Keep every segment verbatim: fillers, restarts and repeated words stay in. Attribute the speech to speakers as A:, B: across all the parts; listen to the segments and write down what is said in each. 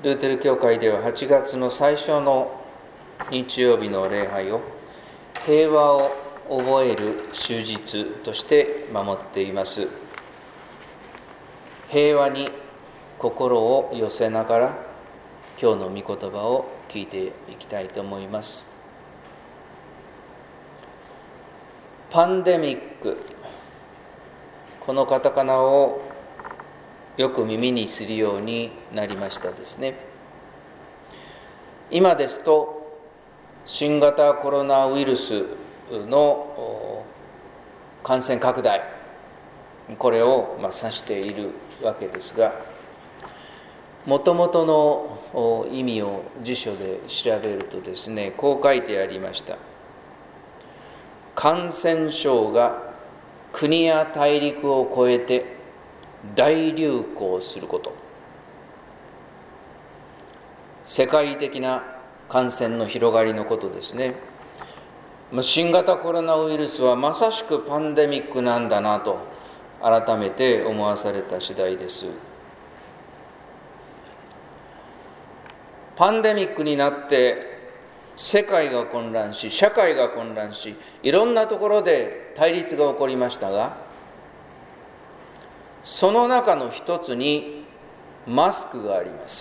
A: ルーテル教会でははちがつの最初の日曜日の礼拝を平和を覚える終日として守っています。平和に心を寄せながら今日の御言葉を聞いていきたいと思います。パンデミック、このカタカナをよく耳にするようになりましたですね。今ですと新型コロナウイルスの感染拡大、これを指しているわけですが、もともとの意味を辞書で調べるとですね、こう書いてありました。感染症が国や大陸を越えて大流行すること、世界的な感染の広がりのことですね。新型コロナウイルスはまさしくパンデミックなんだなと改めて思わされた次第です。パンデミックになって世界が混乱し、社会が混乱し、いろんなところで対立が起こりましたが、その中の一つにマスクがあります。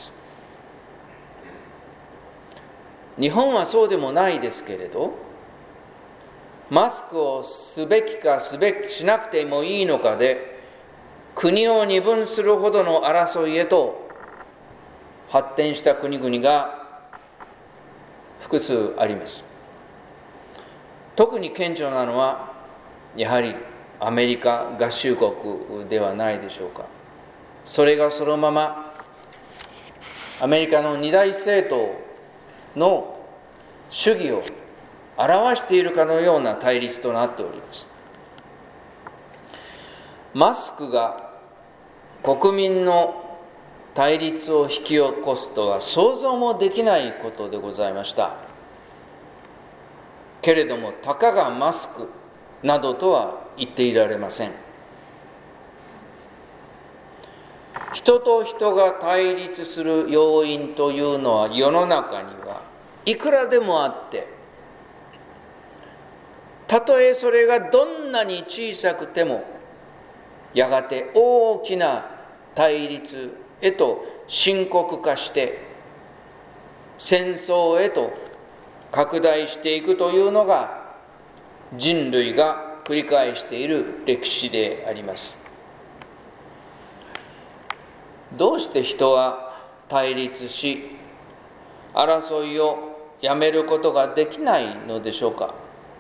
A: 日本はそうでもないですけれど、マスクをすべきかすべきしなくてもいいのかで国を二分するほどの争いへと発展した国々が複数あります。特に顕著なのはやはりアメリカ合衆国ではないでしょうか。それがそのままアメリカの二大政党の主義を表しているかのような対立となっております。マスクが国民の対立を引き起こすとは想像もできないことでございました。けれどもたかがマスクなどとは言っていられません。人と人が対立する要因というのは世の中にはいくらでもあって、たとえそれがどんなに小さくてもやがて大きな対立へと深刻化して戦争へと拡大していくというのが人類が繰り返している歴史であります。どうして人は対立し争いをやめることができないのでしょうか。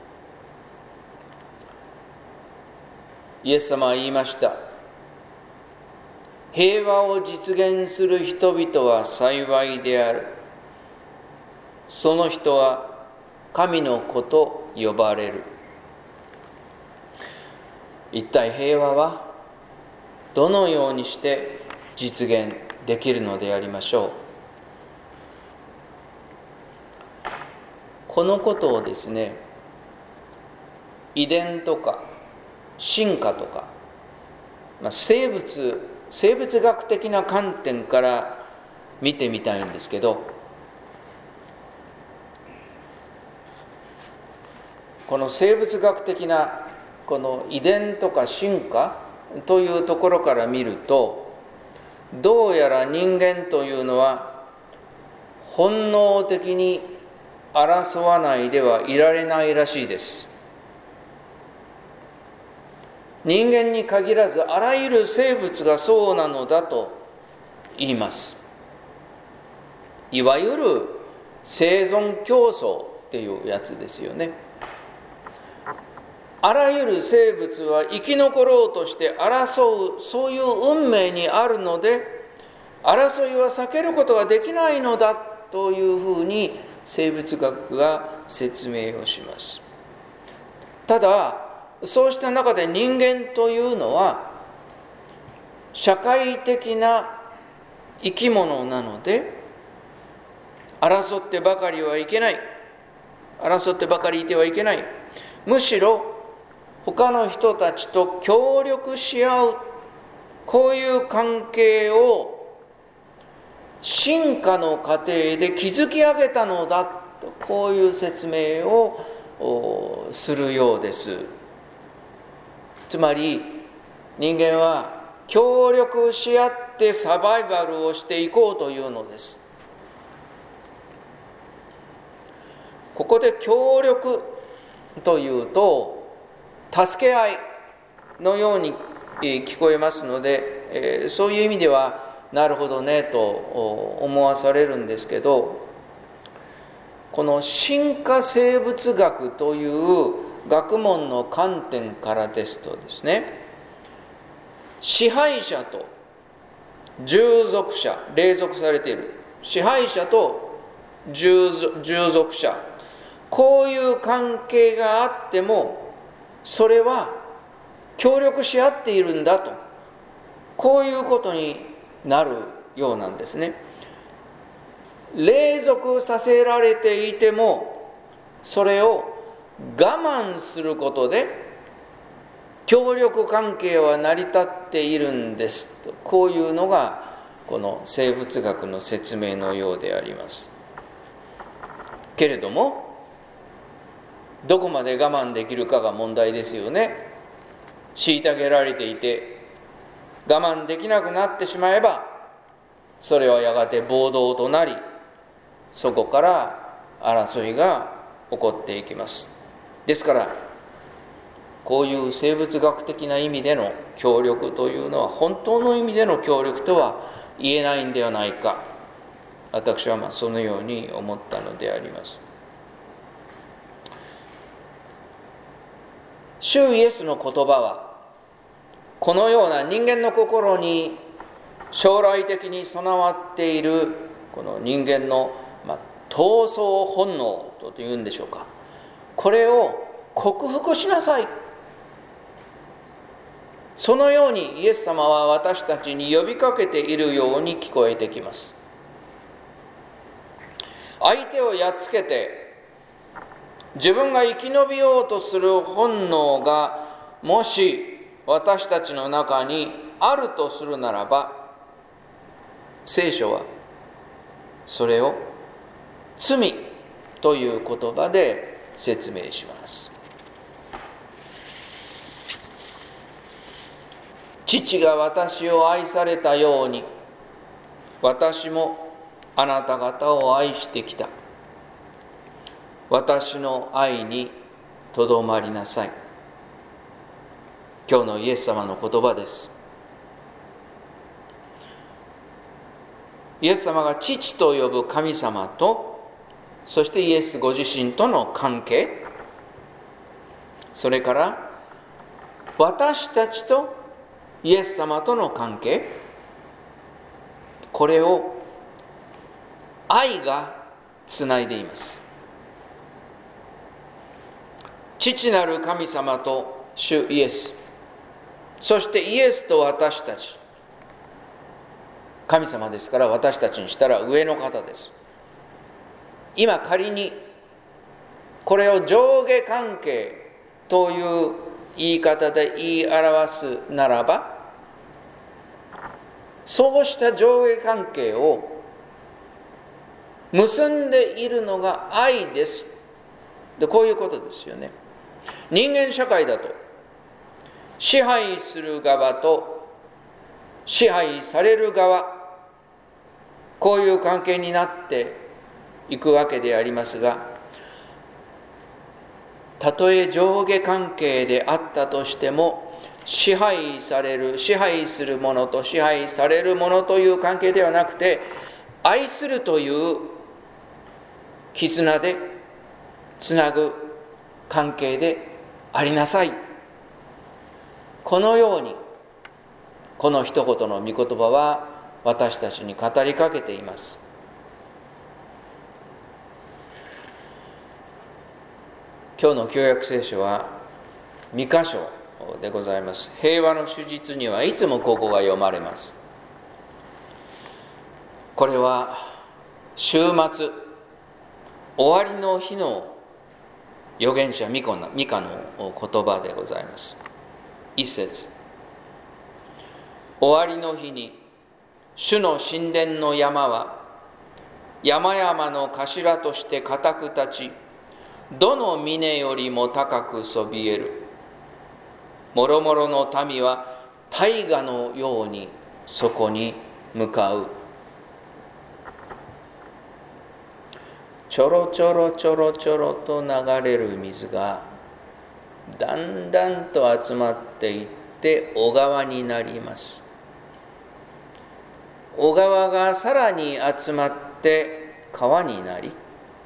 A: イエス様は言いました。平和を実現する人々は幸いである。その人は神の子と呼ばれる。一体平和はどのようにして実現できるのでありましょう。このことをですね、遺伝とか進化とか、まあ、生物生物学的な観点から見てみたいんですけど、この生物学的なこの遺伝とか進化というところから見ると、どうやら人間というのは本能的に争わないではいられないらしいです。人間に限らずあらゆる生物がそうなのだと言います。いわゆる生存競争っていうやつですよね。あらゆる生物は生き残ろうとして争う、そういう運命にあるので、争いは避けることができないのだというふうに生物学が説明をします。ただそうした中で人間というのは社会的な生き物なので、争ってばかりはいけない、争ってばかりいてはいけない、むしろ他の人たちと協力し合う、こういう関係を進化の過程で築き上げたのだと、こういう説明をするようです。つまり人間は協力し合ってサバイバルをしていこうというのです。ここで協力というと助け合いのように聞こえますので、そういう意味ではなるほどねと思わされるんですけど、この進化生物学という学問の観点からですとですね、支配者と従属者、隷属されている支配者と従属者、こういう関係があってもそれは協力し合っているんだと、こういうことになるようなんですね。隷属させられていてもそれを我慢することで協力関係は成り立っているんですと、こういうのがこの生物学の説明のようであります。けれどもどこまで我慢できるかが問題ですよね。虐げられていて我慢できなくなってしまえば、それはやがて暴動となり、そこから争いが起こっていきます。ですからこういう生物学的な意味での協力というのは本当の意味での協力とは言えないんではないか、私はまあそのように思ったのであります。主イエスの言葉はこのような人間の心に将来的に備わっているこの人間の、まあ、闘争本能というんでしょうか、これを克服しなさい、そのようにイエス様は私たちに呼びかけているように聞こえてきます。相手をやっつけて自分が生き延びようとする本能がもし私たちの中にあるとするならば、聖書はそれを罪という言葉で説明します。父が私を愛されたように私もあなた方を愛してきた。私の愛にとどまりなさい。今日のイエス様の言葉です。イエス様が父と呼ぶ神様と、そしてイエスご自身との関係、それから私たちとイエス様との関係、これを愛がつないでいます。父なる神様と主イエス、そしてイエスと私たち、神様ですから私たちにしたら上の方です。今仮にこれを上下関係という言い方で言い表すならば、そうした上下関係を結んでいるのが愛ですで、こういうことですよね。人間社会だと支配する側と支配される側、こういう関係になっていくわけでありますが、たとえ上下関係であったとしても、支配される支配するものと支配されるものという関係ではなくて、愛するという絆でつなぐ関係でありなさい。このようにこの一言の御言葉は私たちに語りかけています。今日の旧約聖書はに箇所でございます。平和の主日にはいつもここが読まれます。これは週末終わりの日の預言者ミカの言葉でございます。一節、終わりの日に主の神殿の山は山々の頭として固く立ち、どの峰よりも高くそびえる。もろもろの民は大河のようにそこに向かう。ちょろちょろちょろちょろと流れる水がだんだんと集まっていって小川になります。小川がさらに集まって川になり、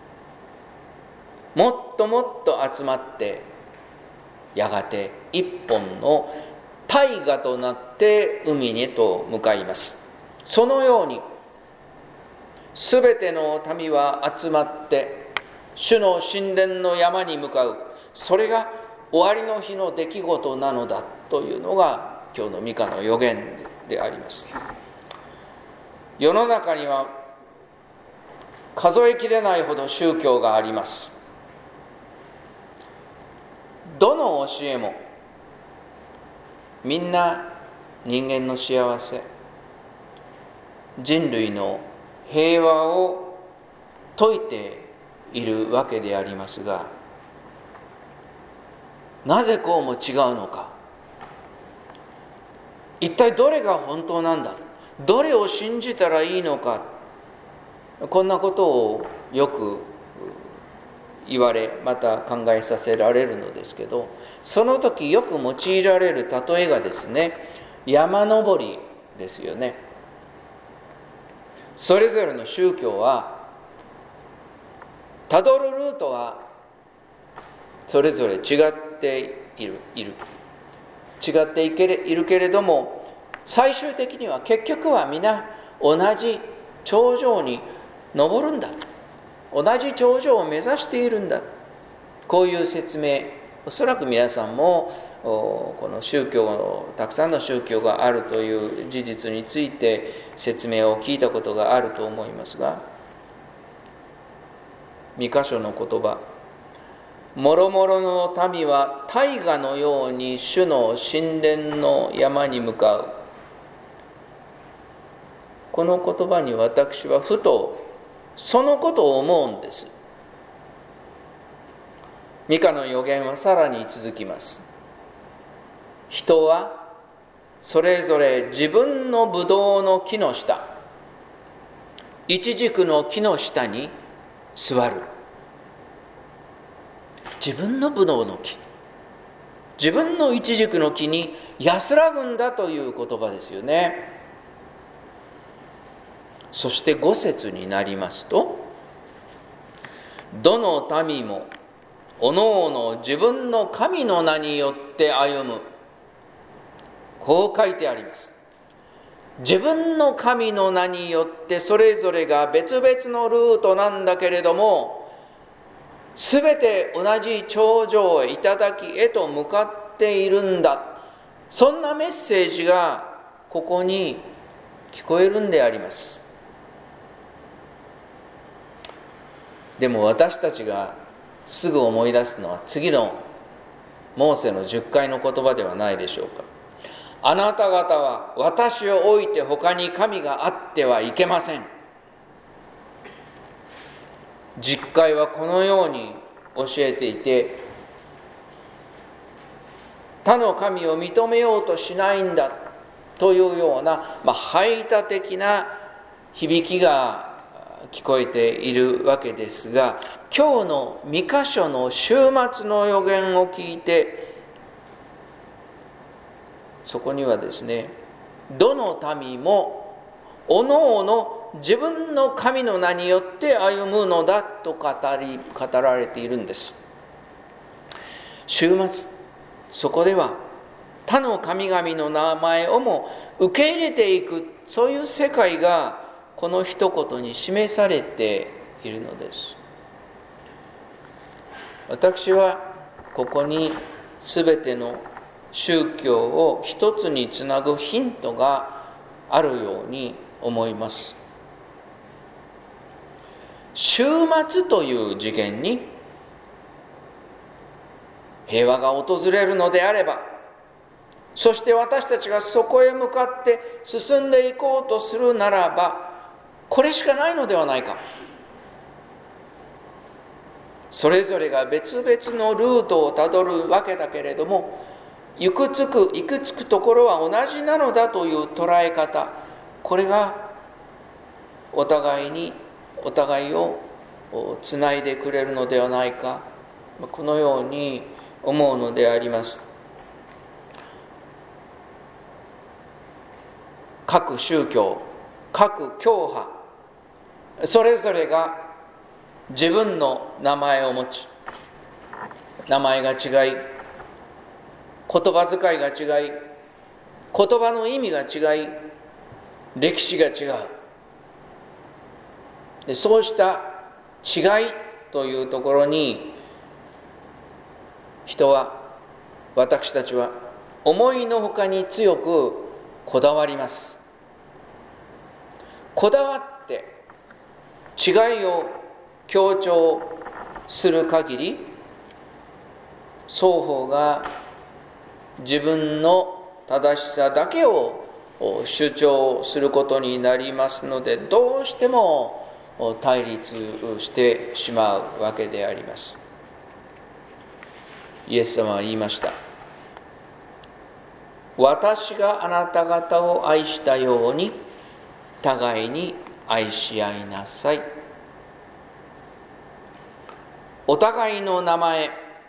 A: もっともっと集まってやがて一本の大河となって海にと向かいます。そのようにすべての民は集まって主の神殿の山に向かう。それが終わりの日の出来事なのだというのが今日のミカの預言であります。世の中には数えきれないほど宗教があります。どの教えもみんな人間の幸せ、人類の平和を説いているわけでありますが、なぜこうも違うのか。一体どれが本当なんだ、どれを信じたらいいのか、こんなことをよく言われ、また考えさせられるのですけど、その時よく用いられる例えがですね、山登りですよね。それぞれの宗教はたどるルートはそれぞれ違っているいる違っていけれいるけれども、最終的には結局は皆同じ頂上に登るんだ、同じ頂上を目指しているんだ、こういう説明、おそらく皆さんもこの宗教、たくさんの宗教があるという事実について説明を聞いたことがあると思いますが、三箇所の言葉、もろもろの民は大河のように主の神殿の山に向かう。この言葉に私はふとそのことを思うんです。ミカの預言はさらに続きます。人はそれぞれ自分のブドウの木の下、イチジクの木の下に座る。自分のブドウの木、自分のイチジクの木に安らぐんだという言葉ですよね。そして五節になりますと、どの民もおのおの自分の神の名によって歩む。こう書いてあります。自分の神の名によってそれぞれが別々のルートなんだけれども、すべて同じ頂上へ、頂へと向かっているんだ。そんなメッセージがここに聞こえるんであります。でも私たちがすぐ思い出すのは次のモーセのじゅっかいの言葉ではないでしょうか。あなた方は私を置いて他に神があってはいけません。じゅっかいはこのように教えていて、他の神を認めようとしないんだというような、まあ、排他的な響きが聞こえているわけですが、今日の三箇所の終末の予言を聞いて、そこにはですね、どの民もおのおの自分の神の名によって歩むのだと語り語られているんです。終末、そこでは他の神々の名前をも受け入れていく、そういう世界がこの一言に示されているのです。私はここに全ての宗教を一つにつなぐヒントがあるように思います。終末という次元に平和が訪れるのであれば、 そして私たちがそこへ向かって進んでいこうとするならば、これしかないのではないか。それぞれが別々のルートをたどるわけだけれども、行くつく行くつくところは同じなのだという捉え方、これがお互いにお互いをつないでくれるのではないか、このように思うのであります。各宗教、各教派、それぞれが自分の名前を持ち、名前が違い、言葉遣いが違い、言葉の意味が違い、歴史が違う。で、そうした違いというところに、人は、私たちは思いのほかに強くこだわります。こだわって違いを強調する限り、双方が自分の正しさだけを主張することになりますので、どうしても対立してしまうわけであります。イエス様は言いました。私があなた方を愛したように互いに愛し合いなさい。お互いの名前、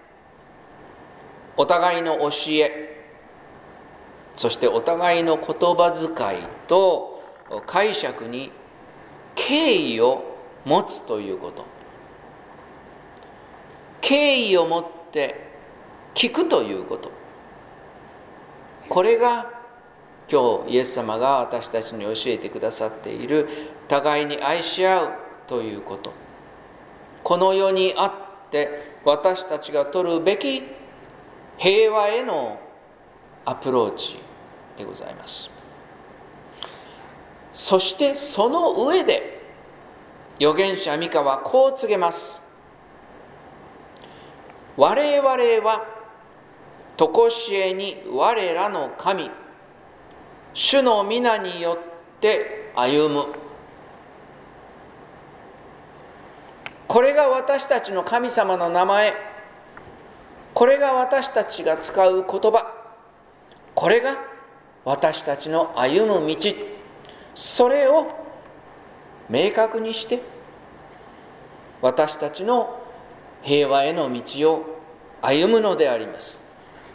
A: お互いの教え、そしてお互いの言葉遣いと解釈に敬意を持つということ。敬意を持って聞くということ。これが今日イエス様が私たちに教えてくださっている互いに愛し合うということ。この世にあって私たちが取るべき平和へのアプローチでございます。そしてその上で預言者ミカはこう告げます。我々はとこしえに我らの神主の皆によって歩む。これが私たちの神様の名前、これが私たちが使う言葉、これが私たちの歩む道、それを明確にして私たちの平和への道を歩むのであります。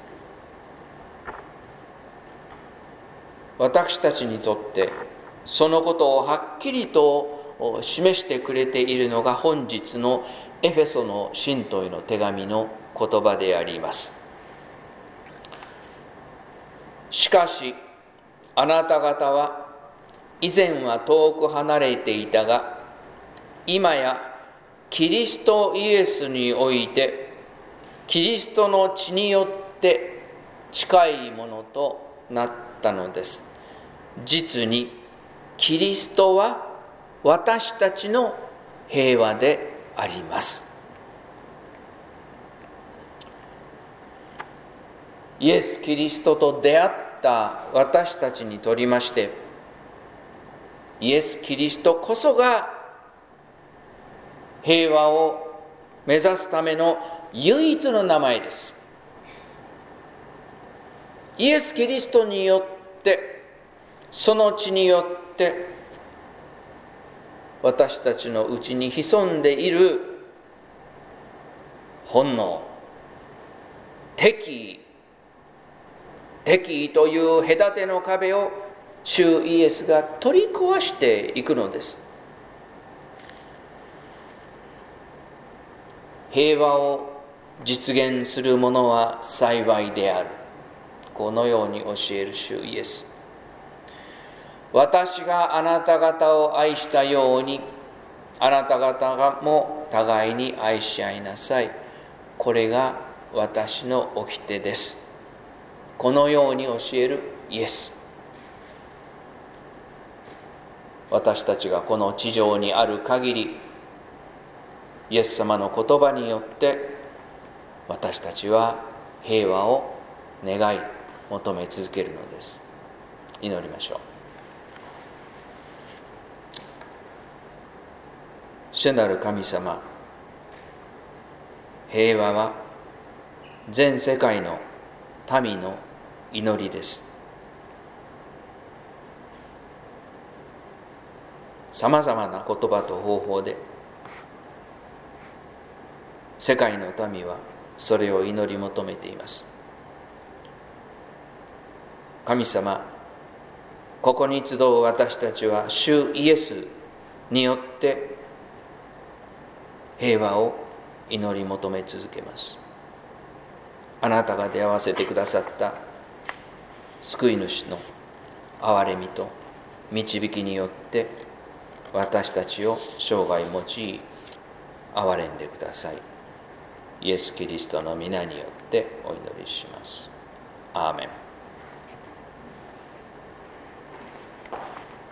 A: 私たちにとってそのことをはっきりと示してくれているのが本日のエフェソの信徒への手紙の言葉であります。しかしあなた方は以前は遠く離れていたが、今やキリストイエスにおいてキリストの血によって近いものとなったのです。実にキリストは私たちの平和であります。イエス・キリストと出会った私たちにとりまして、イエス・キリストこそが平和を目指すための唯一の名前です。イエス・キリストによって、その血によって私たちのうちに潜んでいる本能、敵意、敵意という隔ての壁を主イエスが取り壊していくのです。平和を実現する者は幸いである。このように教える主イエス。私があなた方を愛したように、あなた方がも互いに愛し合いなさい。これが私の掟です。このように教えるイエス。私たちがこの地上にある限り、イエス様の言葉によって私たちは平和を願い、 求め続けるのです。祈りましょう。主なる神様、平和は全世界の民の祈りです。さまざまな言葉と方法で世界の民はそれを祈り求めています。神様、ここに集う私たちは主イエスによって平和を祈り求め続けます。あなたが出会わせてくださった救い主の憐れみと導きによって私たちを生涯用い憐れんでください。イエス・キリストの皆によってお祈りします。アーメン。